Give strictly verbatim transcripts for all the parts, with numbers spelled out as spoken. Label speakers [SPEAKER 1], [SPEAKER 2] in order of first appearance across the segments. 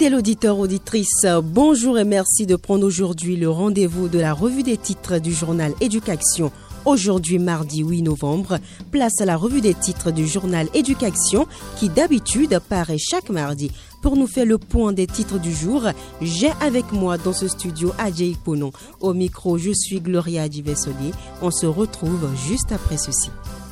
[SPEAKER 1] Fidèles auditeurs, auditrices, bonjour et merci de prendre aujourd'hui le rendez-vous de la revue des titres du journal Éducation. Aujourd'hui, mardi huit novembre, place à la revue des titres du journal Éducation qui d'habitude paraît chaque mardi. Pour nous faire le point des titres du jour, j'ai avec moi dans ce studio Adjaï Ponon. Au micro, je suis Gloria Divesoli. On se retrouve juste après ceci.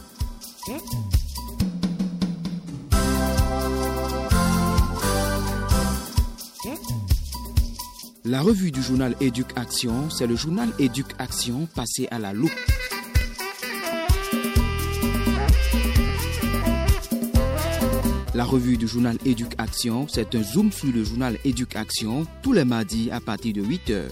[SPEAKER 2] La revue du journal Éducation, c'est le journal Éducation passé à la loupe. La revue du journal Éducation, c'est un zoom sur le journal Éducation tous les mardis à partir de huit heures.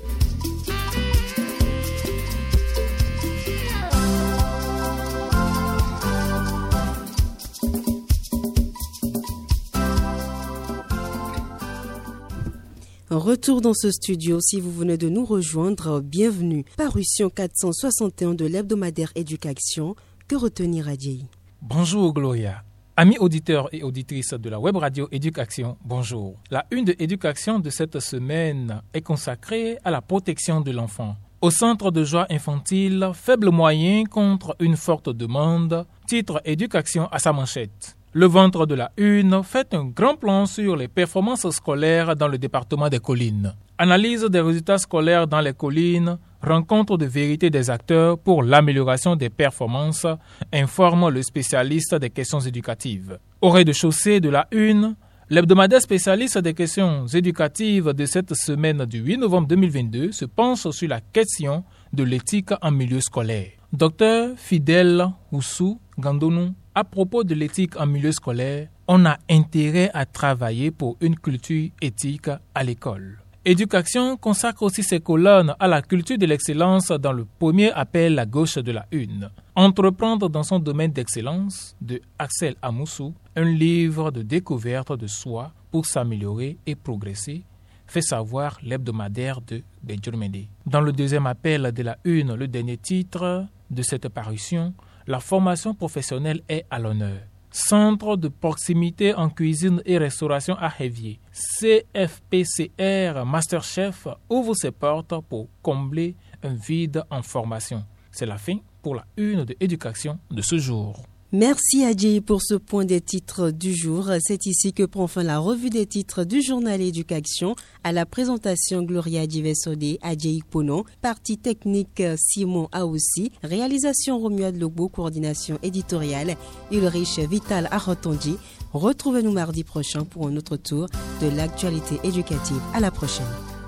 [SPEAKER 1] Retour dans ce studio, si vous venez de nous rejoindre, bienvenue. Parution quatre cent soixante et un de l'hebdomadaire Éducation, que retenir Adjaï?
[SPEAKER 3] Bonjour Gloria. Amis auditeurs et auditrices de la web radio Éducation, bonjour. La une de Éducation de cette semaine est consacrée à la protection de l'enfant. Au centre de joie infantile, faible moyen contre une forte demande, titre Éducation à sa manchette. Le ventre de la une fait un grand plan sur les performances scolaires dans le département des collines. Analyse des résultats scolaires dans les collines, rencontre de vérité des acteurs pour l'amélioration des performances, informe le spécialiste des questions éducatives. Au rez-de-chaussée de la une, l'hebdomadaire spécialiste des questions éducatives de cette semaine du huit novembre deux mille vingt-deux se penche sur la question de l'éthique en milieu scolaire. Docteur Fidèle Oussou Gandonou, à propos de l'éthique en milieu scolaire, on a intérêt à travailler pour une culture éthique à l'école. Éducation consacre aussi ses colonnes à la culture de l'excellence dans le premier appel à gauche de la une. Entreprendre dans son domaine d'excellence de Axel Amoussou, un livre de découverte de soi pour s'améliorer et progresser, fait savoir l'hebdomadaire de Benjurmede. Dans le deuxième appel de la une, le dernier titre de cette parution, la formation professionnelle est à l'honneur. Centre de proximité en cuisine et restauration à Hévier. C F P C R Masterchef ouvre ses portes pour combler un vide en formation. C'est la fin pour la une de Éducation de ce jour.
[SPEAKER 1] Merci Adjaï pour ce point des titres du jour. C'est ici que prend fin la revue des titres du journal Éducation. À la présentation Gloria Divesoli, Adjaï Ponon, partie technique Simon Aoussi, réalisation Romuald Lobo, coordination éditoriale Ulrich Vital Arotondi. Retrouvez-nous mardi prochain pour un autre tour de l'actualité éducative. À la prochaine.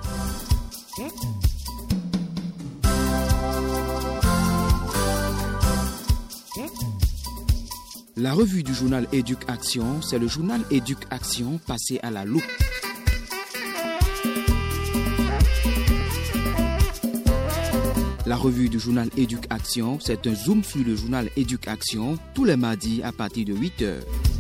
[SPEAKER 2] La revue du journal Éducation, c'est le journal Éducation passé à la loupe. La revue du journal Éducation, c'est un zoom sur le journal Éducation tous les mardis à partir de huit heures.